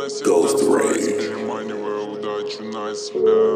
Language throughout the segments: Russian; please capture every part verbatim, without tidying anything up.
Ghost Rage. Переманивая удачу на себя.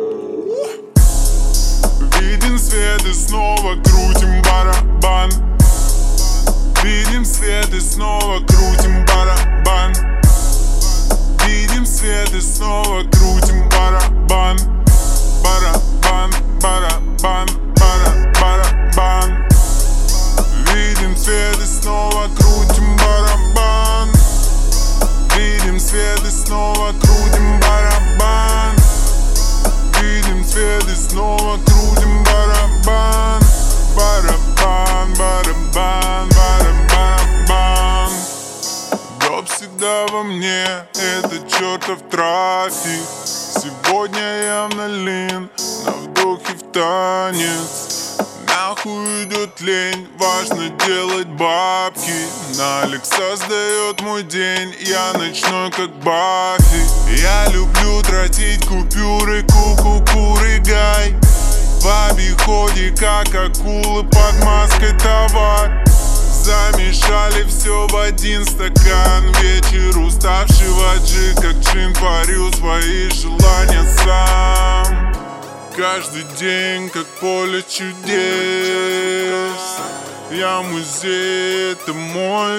Видим свет и снова крутим барабан. Видим свет и снова крутим барабан. Видим свет и снова крутим барабан. Барабан, барабан, бара, барабан. Видим свет и снова крутим барабан. Видим свет и снова крутим барабан. Видим свет и снова крутим барабан. Барабан, барабан, барабан. Дроп всегда во мне, это чертов трафик. Сегодня я в налин, на вдохе в танец. Нахуй идет лень, важно делать бабки. Налик создает мой день, я ночной как Баффи. Я люблю тратить купюры, ку-ку-ку, рыгай. В обиходе, как акулы под маской товар. Замешали все в один стакан. Вечер уставшего джи, как джин, парю свои желания сам. Каждый день, как поле чудес. Я музей, это мой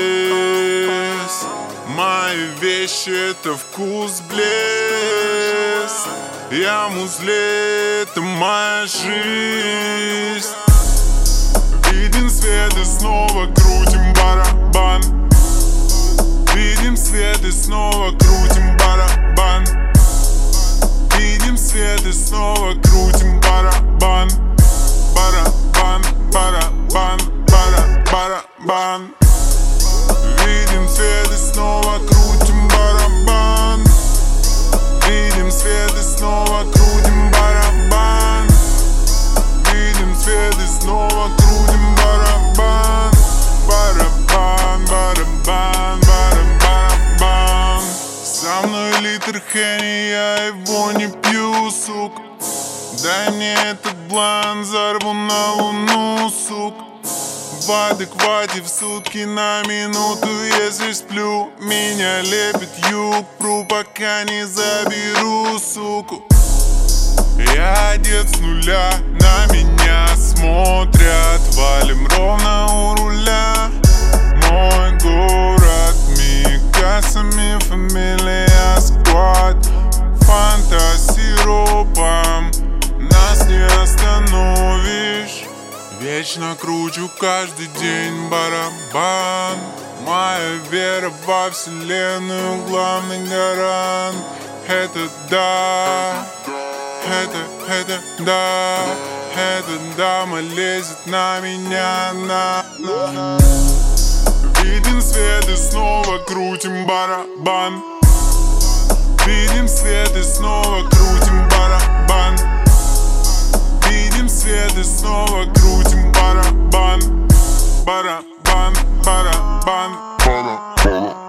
вес. Мои вещи, это вкус, блеск. Я музле, это моя жизнь. Видим свет и снова крутим барабан. Видим свет и снова крутим барабан. Видим свет и снова крутим барабан. Барабан, барабан, бара, барабан. Видим свет и снова крутим барабан. Видим свет и снова крутим барабан. Видим свет и снова крутим барабан. Барабан, барабан, барабан, барабан. Со мной литр Хенни, я его не пью, сук. Дай мне этот блан, взорву на луну, сук. В адеквате в сутки на минуту, если сплю. Меня лепит юг, пру, пока не заберу, суку. Я одет с нуля, на меня смотрят. Валим ровно у руля. Мой город, Микасами, фамилия Сквад. Фанта сиропом, нас не остановишь. Вечно кручу каждый день барабан. Моя вера во вселенную, главный гарант. Это да, это, это да, эта дама лезет на меня, на, на. Видим свет и снова крутим барабан. Видим свет и снова крутим барабан. Видим свет и снова крутим барабан. Барабан, барабан, барабан.